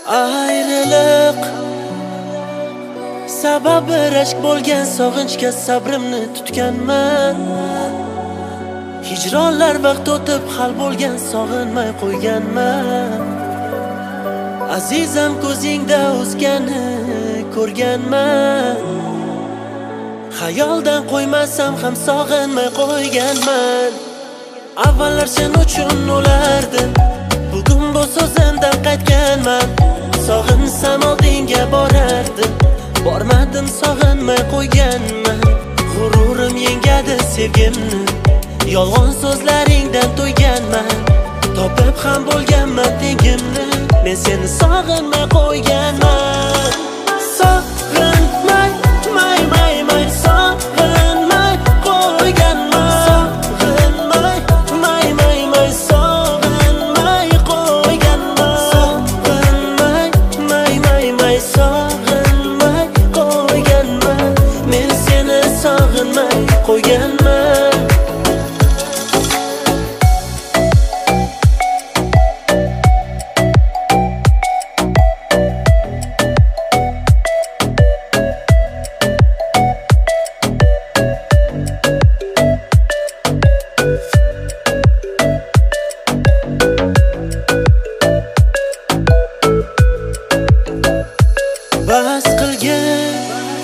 Ayriliq sababi rashk bo'lgan sog'inchga sabrimni tutganman. Hijronlar vaqt o'tib hal bo'lgan sog'inmay qo'yganman. Azizam ko'zingda o'zgani ko'rganman. Xayoldan qo'ymasam ham sog'inmay qo'yganman. Avvallar sen uchun o'lardim, bugun bu so'zimdan qaytganman. Sog'insam oldinga borardim, bormadim sog'inmay qo'yganman. G'ururim yengadi sevgimni, yolg'on so'zlaringdan to'yganman. Topib ham bo'lganman tengimni, men seni sog'inmay qo'yganman. Sog'inmay, may, may, may, sog'inmay qo'yganman. Sog'inmay, may, may, may, sog'inmay qo'yganman. Sog'inmay, may, may, may, sog'inmay qo'yganman. Men seni sog'inmay qo'yganman. Bas qilgin,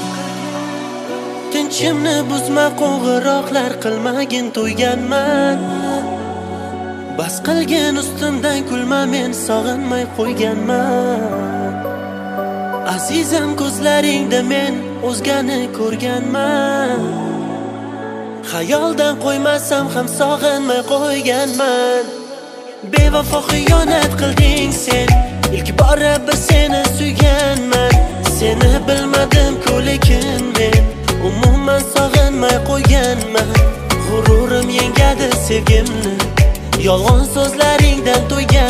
tinchimni buzma, qo'ng'iroqlar qilmagin, to'yganman. Bas qilgin, ustimdan kulma, men sog'inmay qo'yganman. Azizam ko'zlaringda men o'zgani ko'rganman. Xayoldan qo'ymasam ham sog'inmay qo'yganman. Bevafo xiyonat qilding sen, ilk bora bir seni suyganman. Seni bilmadim-ku lekin men umuman sog'inmay qo'yganman. G'ururim yengadi sevgimni, yolg'on so'zlaringdan to'ygan.